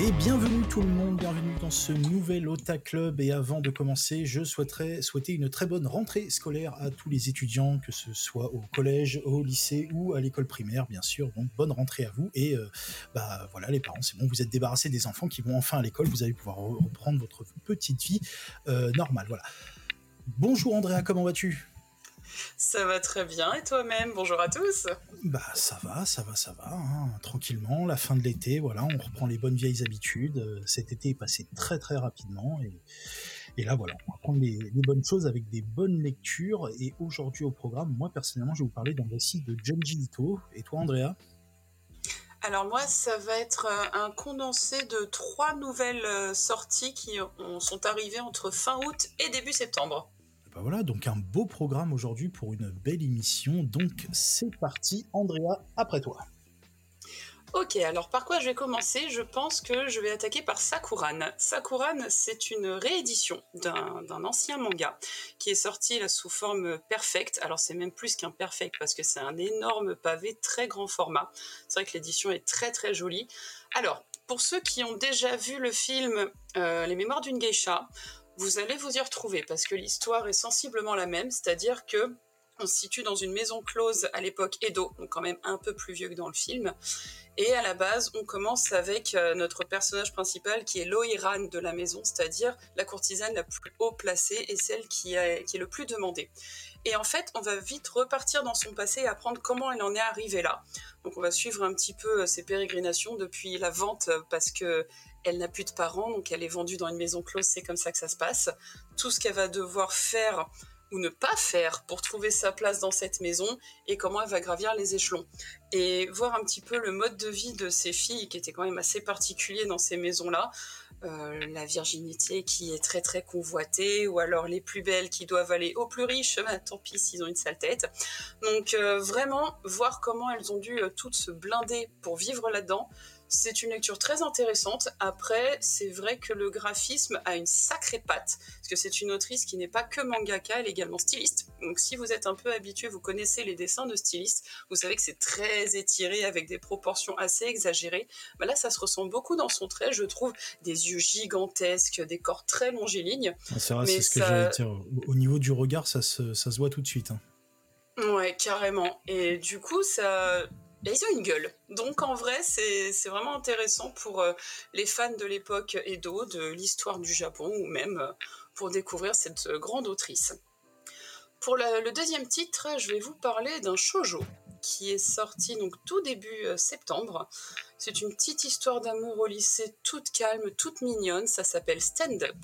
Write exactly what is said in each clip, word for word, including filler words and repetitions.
Et bienvenue tout le monde, bienvenue dans ce nouvel Ota Club. Et avant de commencer, je souhaiterais souhaiter une très bonne rentrée scolaire à tous les étudiants, que ce soit au collège, au lycée ou à l'école primaire, bien sûr. Donc bonne rentrée à vous. Et euh, bah voilà, les parents, c'est bon, vous êtes débarrassés des enfants qui vont enfin à l'école, vous allez pouvoir reprendre votre petite vie euh, normale. Voilà. Bonjour Andrea, comment vas-tu ? Ça va très bien, et toi-même? Bonjour à tous. Bah ça va, ça va, ça va, hein, tranquillement, la fin de l'été, voilà, on reprend les bonnes vieilles habitudes, euh, cet été est passé très très rapidement, et, et là voilà, on va prendre les, les bonnes choses avec des bonnes lectures, et aujourd'hui au programme, moi personnellement je vais vous parler d'un récit de Junji Ito, et toi Andrea? Alors moi, ça va être un condensé de trois nouvelles sorties qui ont, sont arrivées entre fin août et début septembre. Ben voilà, donc un beau programme aujourd'hui pour une belle émission, donc c'est parti, Andrea, après toi. Ok, alors par quoi je vais commencer? Je pense que je vais attaquer par Sakuran. Sakuran, c'est une réédition d'un, d'un ancien manga qui est sorti là sous forme perfect. Alors c'est même plus qu'un perfect parce que c'est un énorme pavé, très grand format. C'est vrai que l'édition est très très jolie. Alors, pour ceux qui ont déjà vu le film euh, Les Mémoires d'une Geisha, vous allez vous y retrouver parce que l'histoire est sensiblement la même, c'est-à-dire que on se situe dans une maison close à l'époque Edo, donc quand même un peu plus vieux que dans le film. Et à la base, on commence avec euh, notre personnage principal qui est l'Oiran de la maison, c'est-à-dire la courtisane la plus haut placée et celle qui, a, qui est le plus demandée. Et en fait, on va vite repartir dans son passé et apprendre comment elle en est arrivée là. Donc on va suivre un petit peu ses pérégrinations depuis la vente parce que elle n'a plus de parents, donc elle est vendue dans une maison close, c'est comme ça que ça se passe. Tout ce qu'elle va devoir faire ou ne pas faire pour trouver sa place dans cette maison et comment elle va gravir les échelons. Et voir un petit peu le mode de vie de ces filles qui était quand même assez particulier dans ces maisons-là. Euh, la virginité qui est très très convoitée, ou alors les plus belles qui doivent aller aux plus riches, bah, tant pis s'ils ont une sale tête. Donc euh, vraiment, voir comment elles ont dû euh, toutes se blinder pour vivre là-dedans, c'est une lecture très intéressante. Après, c'est vrai que le graphisme a une sacrée patte, parce que c'est une autrice qui n'est pas que mangaka, elle est également styliste. Donc si vous êtes un peu habitué, vous connaissez les dessins de styliste, vous savez que c'est très étiré, avec des proportions assez exagérées. Bah là, ça se ressent beaucoup dans son trait, je trouve, des yeux gigantesques, des corps très longilignes. C'est vrai, mais c'est ce que ça... j'allais dire, au niveau du regard, ça se, ça se voit tout de suite. Hein. Ouais, carrément. Et du coup, ça... Et ils ont une gueule. Donc en vrai, c'est, c'est vraiment intéressant pour euh, les fans de l'époque Edo, de l'histoire du Japon, ou même euh, pour découvrir cette euh, grande autrice. Pour la, le deuxième titre, je vais vous parler d'un shoujo qui est sorti donc tout début euh, septembre. C'est une petite histoire d'amour au lycée, toute calme, toute mignonne. Ça s'appelle Stand Up.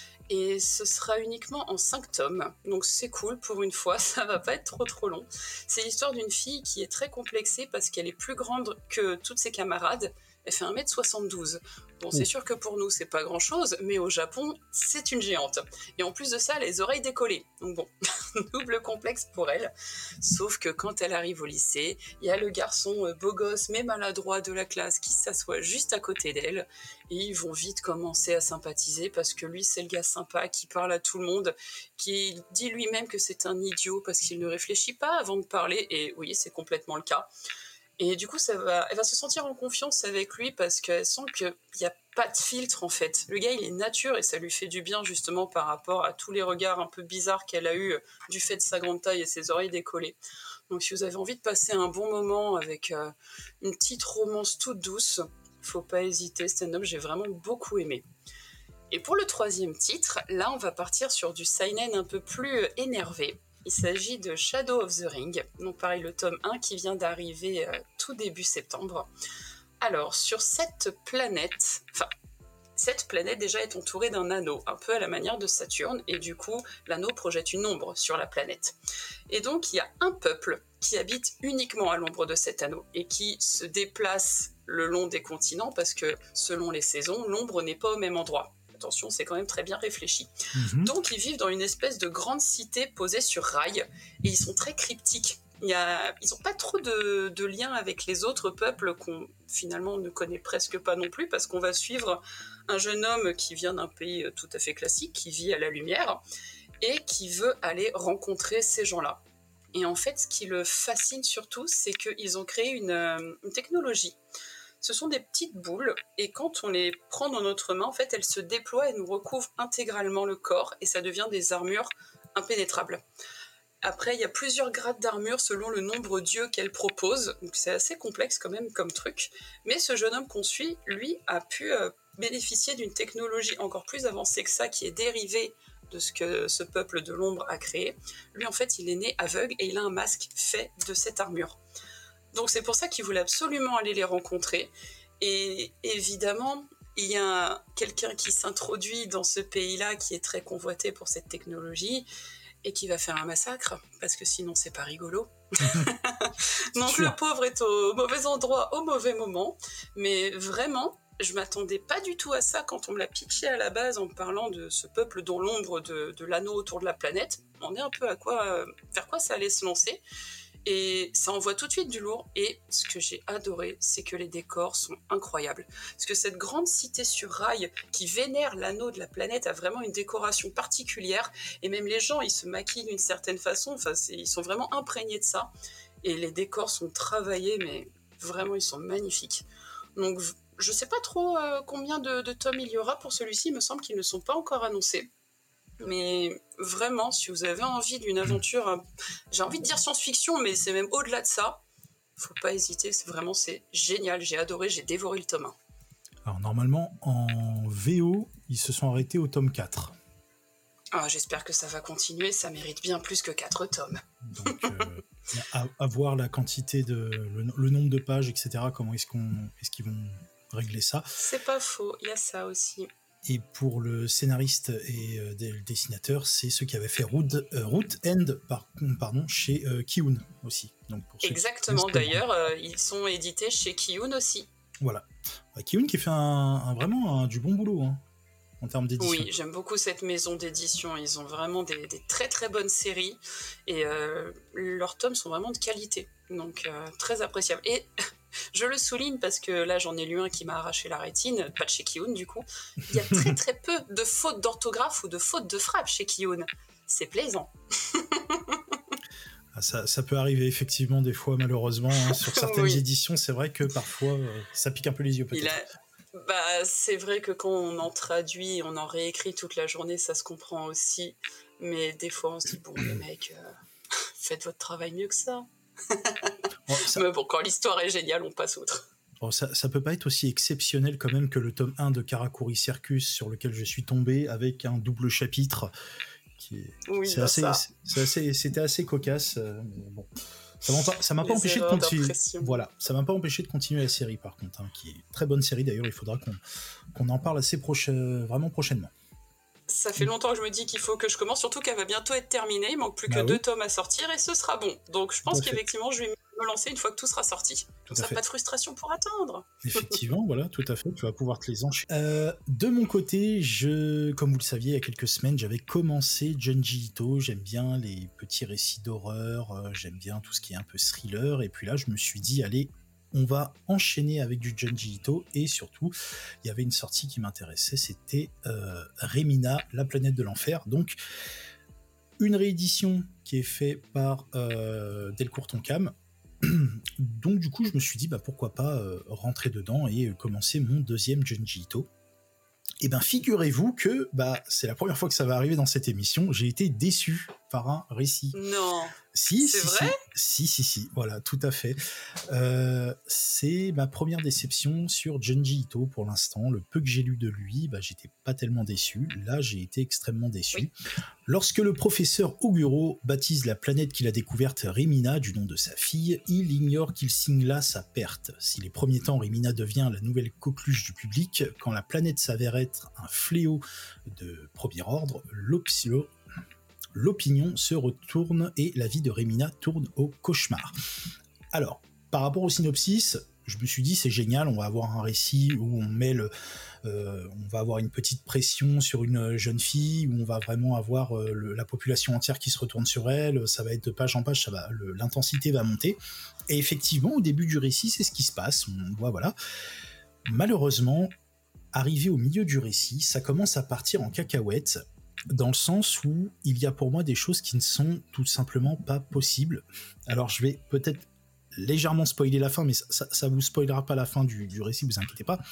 Et ce sera uniquement en cinq tomes, donc c'est cool pour une fois, ça va pas être trop trop long. C'est l'histoire d'une fille qui est très complexée parce qu'elle est plus grande que toutes ses camarades, elle fait un mètre soixante-douze. Bon, c'est sûr que pour nous c'est pas grand chose, mais au Japon c'est une géante. Et en plus de ça, les oreilles décollées, donc bon, double complexe pour elle. Sauf que quand elle arrive au lycée, il y a le garçon beau gosse mais maladroit de la classe qui s'assoit juste à côté d'elle, et ils vont vite commencer à sympathiser parce que lui c'est le gars sympa qui parle à tout le monde, qui dit lui-même que c'est un idiot parce qu'il ne réfléchit pas avant de parler, et oui, c'est complètement le cas. Et du coup, ça va, elle va se sentir en confiance avec lui parce qu'elle sent qu'il n'y a pas de filtre en fait. Le gars, il est nature et ça lui fait du bien justement par rapport à tous les regards un peu bizarres qu'elle a eu du fait de sa grande taille et ses oreilles décollées. Donc si vous avez envie de passer un bon moment avec euh, une petite romance toute douce, faut pas hésiter, Stand Up, j'ai vraiment beaucoup aimé. Et pour le troisième titre, là on va partir sur du seinen un peu plus énervé. Il s'agit de Shadow of the Ring, donc pareil le tome un qui vient d'arriver euh, tout début septembre. Alors sur cette planète, enfin cette planète déjà est entourée d'un anneau, un peu à la manière de Saturne, et du coup l'anneau projette une ombre sur la planète. Et donc il y a un peuple qui habite uniquement à l'ombre de cet anneau et qui se déplace le long des continents parce que selon les saisons, l'ombre n'est pas au même endroit. Attention, c'est quand même très bien réfléchi. Mmh. Donc ils vivent dans une espèce de grande cité posée sur rail et ils sont très cryptiques. Il y a, ils n'ont pas trop de, de lien avec les autres peuples qu'on finalement ne connaît presque pas non plus, parce qu'on va suivre un jeune homme qui vient d'un pays tout à fait classique, qui vit à la lumière et qui veut aller rencontrer ces gens-là. Et en fait, ce qui le fascine surtout, c'est qu'ils ont créé une, une technologie. Ce sont des petites boules, et quand on les prend dans notre main, en fait, elles se déploient et nous recouvrent intégralement le corps, et ça devient des armures impénétrables. Après, il y a plusieurs grades d'armure selon le nombre d'yeux qu'elle propose, donc c'est assez complexe quand même comme truc, mais ce jeune homme qu'on suit, lui, a pu euh, bénéficier d'une technologie encore plus avancée que ça, qui est dérivée de ce que ce peuple de l'ombre a créé. Lui, en fait, il est né aveugle et il a un masque fait de cette armure. Donc c'est pour ça qu'il voulait absolument aller les rencontrer, et évidemment, il y a quelqu'un qui s'introduit dans ce pays-là qui est très convoité pour cette technologie, et qui va faire un massacre, parce que sinon c'est pas rigolo. Donc sûr. Le pauvre est au mauvais endroit au mauvais moment, mais vraiment, je m'attendais pas du tout à ça quand on me l'a pitché à la base en parlant de ce peuple dans l'ombre de, de l'anneau autour de la planète. On est un peu à quoi, vers quoi ça allait se lancer, et ça envoie tout de suite du lourd, et ce que j'ai adoré, c'est que les décors sont incroyables. Parce que cette grande cité sur rail qui vénère l'anneau de la planète a vraiment une décoration particulière, et même les gens, ils se maquillent d'une certaine façon, enfin, c'est, ils sont vraiment imprégnés de ça, et les décors sont travaillés, mais vraiment, ils sont magnifiques. Donc, je sais pas trop euh, combien de, de tomes il y aura pour celui-ci, il me semble qu'ils ne sont pas encore annoncés. Mais vraiment, si vous avez envie d'une aventure, euh, j'ai envie de dire science-fiction, mais c'est même au-delà de ça, faut pas hésiter, c'est vraiment, c'est génial, j'ai adoré, j'ai dévoré le tome un. Alors normalement, en V O, ils se sont arrêtés au tome quatre. Ah, j'espère que ça va continuer, ça mérite bien plus que quatre tomes. Donc, euh, à, à voir la quantité, de, le, le nombre de pages, et cetera, comment est-ce, qu'on, est-ce qu'ils vont régler ça. C'est pas faux, il y a ça aussi. Et pour le scénariste et euh, le dessinateur, c'est ceux qui avaient fait Root, euh, Root End par, pardon, chez euh, Ki-un aussi. Donc pour exactement, d'ailleurs, euh, ils sont édités chez Ki-un aussi. Voilà. Bah, Ki-un qui fait un, un, vraiment un, du bon boulot hein, en termes d'édition. Oui, j'aime beaucoup cette maison d'édition. Ils ont vraiment des, des très très bonnes séries et euh, leurs tomes sont vraiment de qualité. Donc euh, très appréciable. Et je le souligne parce que là, j'en ai lu un qui m'a arraché la rétine, pas de chez Ki-un du coup. Il y a très très peu de fautes d'orthographe ou de fautes de frappe chez Ki-un. C'est plaisant. Ah, ça, ça peut arriver effectivement des fois, malheureusement. Hein, sur certaines oui. éditions, c'est vrai que parfois, euh, ça pique un peu les yeux peut-être. Il a... bah, c'est vrai que quand on en traduit, on en réécrit toute la journée, ça se comprend aussi. Mais des fois, on se dit, bon, les mecs, euh, faites votre travail mieux que ça. Bon, ça... Mais bon, quand l'histoire est géniale, on passe outre. Bon, ça, ça peut pas être aussi exceptionnel quand même que le tome un de Karakuri Circus sur lequel je suis tombé avec un double chapitre qui est... oui, c'est bah assez, ça. C'est assez, c'était assez cocasse. Euh, mais bon, ça m'a pas, ça m'a pas empêché de continuer. Voilà, ça m'a pas empêché de continuer la série par contre, hein, qui est une très bonne série d'ailleurs. Il faudra qu'on, qu'on en parle assez proche, vraiment prochainement. Ça fait longtemps que je me dis qu'il faut que je commence, surtout qu'elle va bientôt être terminée. Il manque plus bah que oui. deux tomes à sortir et ce sera bon. Donc je pense qu'effectivement, je vais me lancer une fois que tout sera sorti. Comme ça, pas de frustration pour attendre. Effectivement, voilà, tout à fait. Tu vas pouvoir te les enchaîner. Euh, de mon côté, je, comme vous le saviez, il y a quelques semaines, j'avais commencé Junji Ito. J'aime bien les petits récits d'horreur. Euh, j'aime bien tout ce qui est un peu thriller. Et puis là, je me suis dit, allez, on va enchaîner avec du Junji Ito, et surtout, il y avait une sortie qui m'intéressait, c'était euh, Remina, la planète de l'enfer. Donc, une réédition qui est faite par euh, Delcourt Tonkam. Donc, du coup, je me suis dit, bah, pourquoi pas euh, rentrer dedans et euh, commencer mon deuxième Junji Ito. Et bien, figurez-vous que bah, c'est la première fois que ça va arriver dans cette émission. J'ai été déçu par un récit. Non. Si, c'est si, vrai si, si, si, si, voilà, tout à fait. Euh, c'est ma première déception sur Junji Ito pour l'instant. Le peu que j'ai lu de lui, bah, j'étais pas tellement déçu. Là, j'ai été extrêmement déçu. Oui. Lorsque le professeur Oguro baptise la planète qu'il a découverte Remina du nom de sa fille, il ignore qu'il signe là sa perte. Si les premiers temps, Remina devient la nouvelle coqueluche du public, quand la planète s'avère être un fléau de premier ordre, l'opsilo l'opinion se retourne et la vie de Remina tourne au cauchemar. Alors, par rapport au synopsis, je me suis dit c'est génial, on va avoir un récit où on met le, euh, on va avoir une petite pression sur une jeune fille, où on va vraiment avoir euh, le, la population entière qui se retourne sur elle, ça va être de page en page, ça va, le, l'intensité va monter. Et effectivement, au début du récit, c'est ce qui se passe, on voit, voilà. Malheureusement, arrivé au milieu du récit, ça commence à partir en cacahuète, dans le sens où il y a pour moi des choses qui ne sont tout simplement pas possibles. Alors je vais peut-être légèrement spoiler la fin, mais ça, ça, ça vous spoilera pas la fin du, du récit, vous inquiétez pas.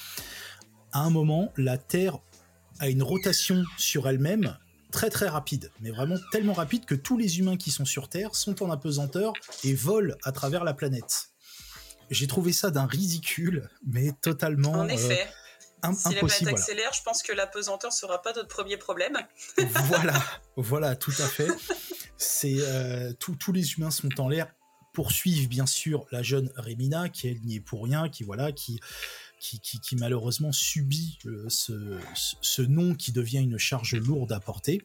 À un moment, la Terre a une rotation sur elle-même très très rapide, mais vraiment tellement rapide que tous les humains qui sont sur Terre sont en apesanteur et volent à travers la planète. J'ai trouvé ça d'un ridicule, mais totalement... En effet. Euh, Un, si impossible, la planète voilà. accélère, je pense que l'apesanteur ne sera pas notre premier problème. Voilà, voilà, tout à fait. C'est, euh, tout, tous les humains sont en l'air, poursuivent bien sûr la jeune Remina, qui elle n'y est pour rien, qui, voilà, qui, qui, qui, qui malheureusement subit euh, ce, ce nom qui devient une charge lourde à porter.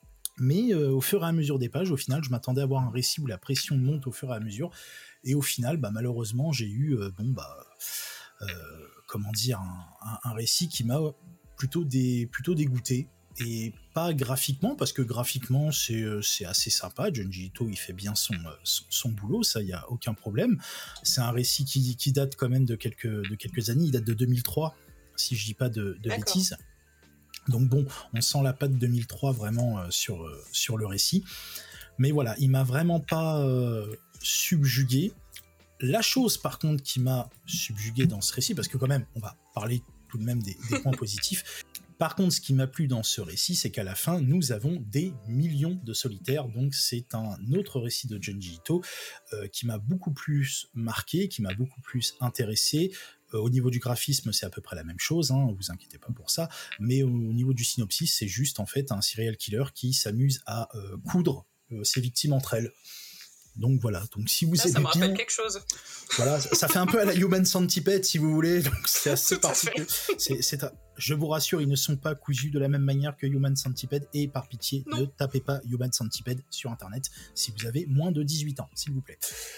Mais euh, au fur et à mesure des pages, au final, je m'attendais à avoir un récit où la pression monte au fur et à mesure. Et au final, bah, malheureusement, j'ai eu... Euh, bon, bah... Euh, comment dire, un, un, un récit qui m'a plutôt, des, plutôt dégoûté, et pas graphiquement, parce que graphiquement c'est, c'est assez sympa, Junji Ito il fait bien son, son, son boulot, ça il n'y a aucun problème. C'est un récit qui, qui date quand même de quelques, de quelques années, il date de deux mille trois, si je dis pas de, de bêtises. Donc bon, on sent la patte deux mille trois vraiment euh, sur, euh, sur le récit, mais voilà, il m'a vraiment pas euh, subjugué. La chose, par contre, qui m'a subjugué dans ce récit, parce que quand même, on va parler tout de même des, des points positifs. Par contre, ce qui m'a plu dans ce récit, c'est qu'à la fin, nous avons des millions de solitaires. Donc, c'est un autre récit de Junji Ito euh, qui m'a beaucoup plus marqué, qui m'a beaucoup plus intéressé. Euh, au niveau du graphisme, c'est à peu près la même chose, hein, vous inquiétez pas pour ça. Mais au niveau du synopsis, c'est juste en fait un serial killer qui s'amuse à euh, coudre euh, ses victimes entre elles. Donc voilà, donc si vous Là, aimez ça me rappelle bien, quelque chose. Voilà, ça fait un peu à la Human Centipede si vous voulez, donc c'est assez particulier. C'est, c'est à... Je vous rassure, ils ne sont pas cousus de la même manière que Human Centipede, et par pitié, non. Ne tapez pas Human Centipede sur internet si vous avez moins de dix-huit ans, s'il vous plaît.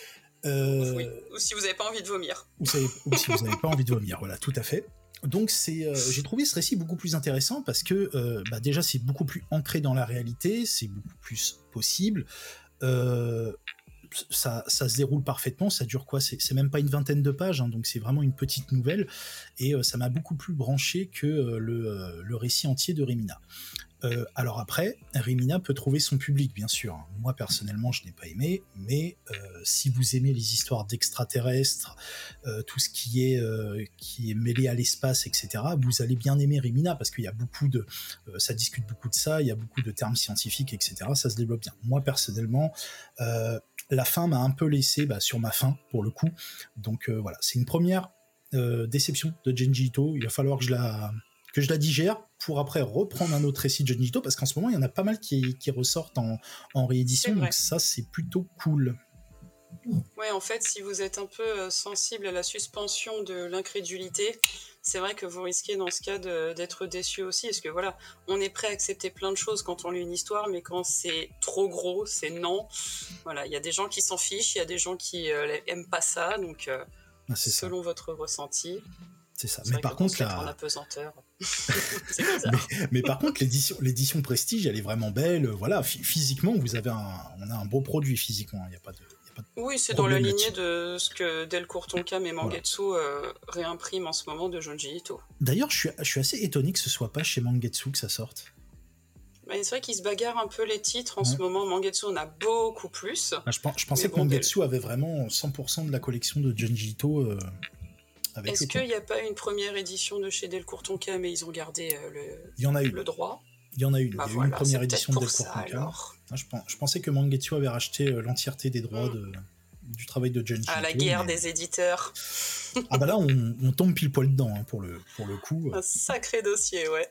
Euh... Oui. Ou si vous n'avez pas envie de vomir. Ou, savez... Ou si vous n'avez pas envie de vomir, voilà, tout à fait. Donc c'est, euh, j'ai trouvé ce récit beaucoup plus intéressant parce que euh, bah déjà c'est beaucoup plus ancré dans la réalité, c'est beaucoup plus possible. Euh, Ça, ça se déroule parfaitement, ça dure quoi, c'est, c'est même pas une vingtaine de pages, hein, donc c'est vraiment une petite nouvelle, et euh, ça m'a beaucoup plus branché que euh, le, euh, le récit entier de Remina. Euh, alors après, Remina peut trouver son public, bien sûr. Moi, personnellement, je n'ai pas aimé, mais euh, si vous aimez les histoires d'extraterrestres, euh, tout ce qui est, euh, qui est mêlé à l'espace, et cetera, vous allez bien aimer Remina, parce qu'il y a beaucoup de... Euh, ça discute beaucoup de ça, il y a beaucoup de termes scientifiques, et cetera, ça se développe bien. Moi, personnellement, euh, la fin m'a un peu laissé bah, sur ma faim, pour le coup. Donc euh, voilà, c'est une première euh, déception de Junji Ito. Il va falloir que je la... que je la digère pour après reprendre un autre récit de Junji Ito, parce qu'en ce moment, il y en a pas mal qui, qui ressortent en, en réédition, donc ça, c'est plutôt cool. Ouais, en fait, si vous êtes un peu sensible à la suspension de l'incrédulité, c'est vrai que vous risquez dans ce cas de, d'être déçu aussi, parce que voilà, on est prêt à accepter plein de choses quand on lit une histoire, mais quand c'est trop gros, c'est non. Voilà, il y a des gens qui s'en fichent, il y a des gens qui euh, aiment pas ça, donc euh, ah, selon ça. Votre ressenti. C'est ça. C'est mais par contre, la... en apesanteur. C'est mais, mais par contre, l'édition, l'édition Prestige, elle est vraiment belle. Voilà, F- physiquement, vous avez un, on a un beau produit physiquement. Il n'y a pas de. Oui, c'est dans la lignée de ce que Delcourt Tonkam et Mangetsu voilà. euh, réimpriment en ce moment de Junji Ito. D'ailleurs, je suis, je suis assez étonné que ce soit pas chez Mangetsu que ça sorte. Bah, c'est vrai qu'ils se bagarrent un peu les titres en ouais. ce moment. Mangetsu en a beaucoup plus. Ah, je, je pensais bon, que Mangetsu Del... avait vraiment cent pour cent de la collection de Junji Ito. Euh, avec Est-ce qu'il n'y a pas une première édition de chez Delcourt Tonkam et ils ont gardé euh, le, Il y en a eu. le droit? Il y en a une. Bah il y a voilà, eu une première édition de Delcourt Tonkam. Ah, je, je pensais que Mangetsu avait racheté euh, l'entièreté des droits mmh. de, du travail de Junji Ito. Ah, la guerre mais... des éditeurs. Ah bah là, on, on tombe pile poil dedans, hein, pour, le, pour le coup. Un sacré dossier, ouais.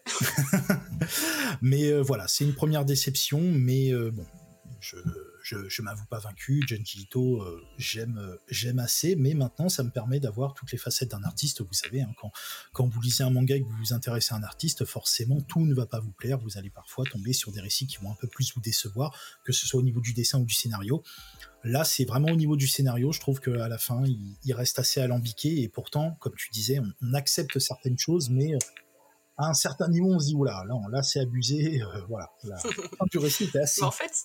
Mais euh, voilà, c'est une première déception, mais euh, bon, je... Je, je m'avoue pas vaincu, Junji Ito, euh, j'aime, euh, j'aime assez, mais maintenant ça me permet d'avoir toutes les facettes d'un artiste. Vous savez, hein, quand, quand vous lisez un manga et que vous vous intéressez à un artiste, forcément tout ne va pas vous plaire, vous allez parfois tomber sur des récits qui vont un peu plus vous décevoir, que ce soit au niveau du dessin ou du scénario. Là, c'est vraiment au niveau du scénario, je trouve qu'à la fin, il, il reste assez alambiqué, et pourtant, comme tu disais, on, on accepte certaines choses, mais... Euh, à un certain niveau, on se dit, oula, là, là c'est abusé, euh, voilà. La fin du récit était assez... Mais en fait...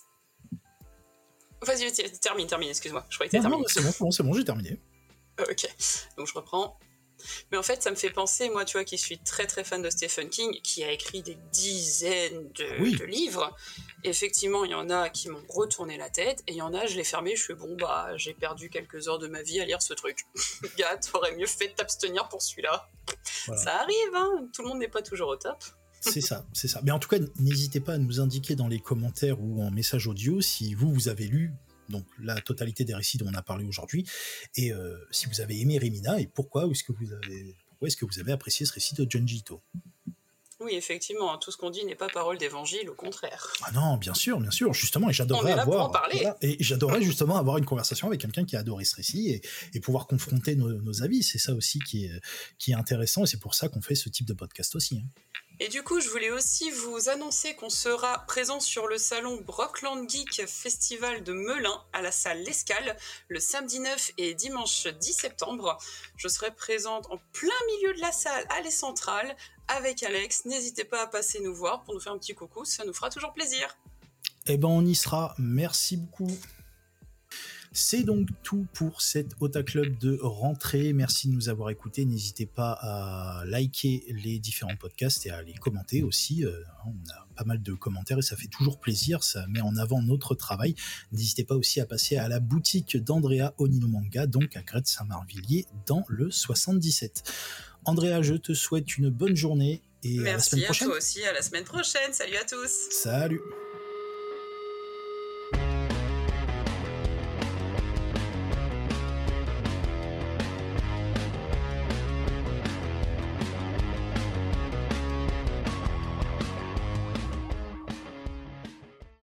Vas-y, termine, termine, excuse-moi. Je croyais que t'avais non, terminé. Non, c'est bon, c'est bon, c'est bon, j'ai terminé. Euh, ok, donc je reprends. Mais en fait, ça me fait penser, moi, tu vois, qui suis très très fan de Stephen King, qui a écrit des dizaines de, Oui. de livres. Effectivement, il y en a qui m'ont retourné la tête, et il y en a, je l'ai fermé, je fais bon, bah, j'ai perdu quelques heures de ma vie à lire ce truc. Gars, t'aurais mieux fait de t'abstenir pour celui-là. Voilà. Ça arrive, hein, tout le monde n'est pas toujours au top. C'est ça, c'est ça. Mais en tout cas, n'hésitez pas à nous indiquer dans les commentaires ou en message audio si vous, vous avez lu donc la totalité des récits dont on a parlé aujourd'hui, et euh, si vous avez aimé Remina, et pourquoi est-ce que vous avez, pourquoi est-ce que vous avez apprécié ce récit de Junji Ito. Oui, effectivement, tout ce qu'on dit n'est pas parole d'évangile, au contraire. Ah non, bien sûr, bien sûr, justement, et j'adorerais avoir, voilà, et j'adorerais justement avoir une conversation avec quelqu'un qui a adoré ce récit et, et pouvoir confronter nos, nos avis. C'est ça aussi qui est, qui est intéressant, et c'est pour ça qu'on fait ce type de podcast aussi. Hein. Et du coup, je voulais aussi vous annoncer qu'on sera présent sur le salon Brockland Geek Festival de Melun à la salle L'Escale le samedi neuf et dimanche dix septembre. Je serai présente en plein milieu de la salle, allée centrale, avec Alex. N'hésitez pas à passer nous voir pour nous faire un petit coucou, ça nous fera toujours plaisir. Eh ben, on y sera. Merci beaucoup. C'est donc tout pour cet Ota Club de rentrée. Merci de nous avoir écoutés. N'hésitez pas à liker les différents podcasts et à les commenter aussi. Euh, on a pas mal de commentaires et ça fait toujours plaisir. Ça met en avant notre travail. N'hésitez pas aussi à passer à la boutique d'Andrea Onino Manga, donc à Grette-Saint-Marvilliers dans le soixante-dix-sept. Andrea, je te souhaite une bonne journée et Merci à la semaine prochaine. Merci à toi aussi. À la semaine prochaine. Salut à tous. Salut.